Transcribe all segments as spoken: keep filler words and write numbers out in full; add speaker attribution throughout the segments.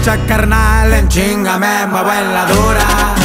Speaker 1: Trucha carnal, en chinga me muevo en la dura.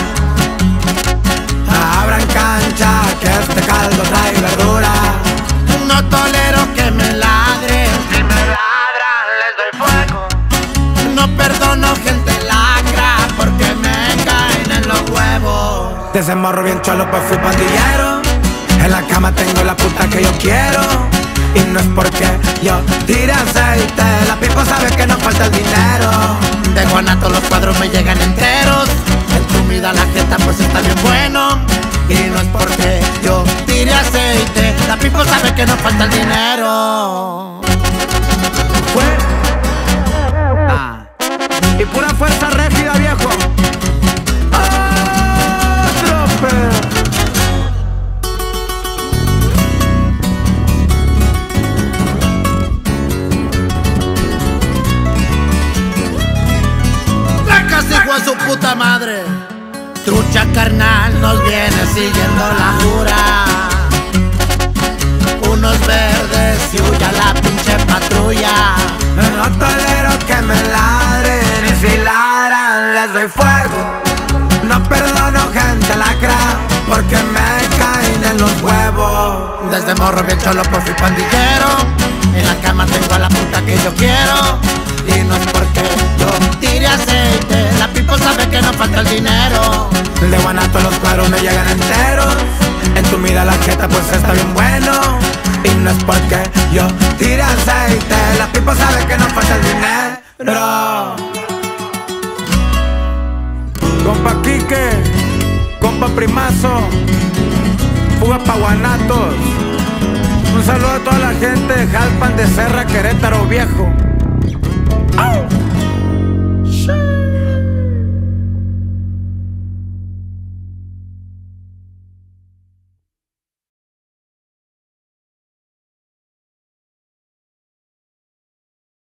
Speaker 1: Abran cancha que este caldo trae verdura.
Speaker 2: No tolero que me ladren,
Speaker 1: Si me ladran les doy fuego.
Speaker 2: no perdono gente lacra porque me caen en los huevos.
Speaker 1: Desde morro bien cholo pues fui pandillero. En la cama tengo la puta que yo quiero. Y no es porque yo tire aceite, la pipo sabe que no falta el dinero.
Speaker 2: De Guanato los cuadros me llegan enteros. En tu vida la jeta pues está bien bueno. Y no es porque yo tire aceite, la pipo sabe que no falta el dinero.
Speaker 1: Fue. Ah. Y pura fuerza rígida, viejo. Otro pedo.
Speaker 2: Hijo de su puta madre, trucha carnal nos viene siguiendo la jura. Unos verdes y huya la pinche patrulla.
Speaker 1: No tolero que me ladren y si ladran les doy fuego. No perdono gente lacra porque me caen en los huevos.
Speaker 2: Desde morro bien cholo pues fui pandillero. En la cama tengo a la puta que yo quiero. Y no es porque yo tire aceite, la pipo sabe que no falta el dinero.
Speaker 1: De Guanato los cuadros me llegan enteros. En tu mira la jeta pues está bien bueno. Y no es porque yo tire aceite, la pipo sabe que no falta el dinero. Compa Quique, compa Primazo, fuga pa' Guanatos. Un saludo a toda la gente de Jalpan, de Serra, Querétaro Viejo. ¡Au!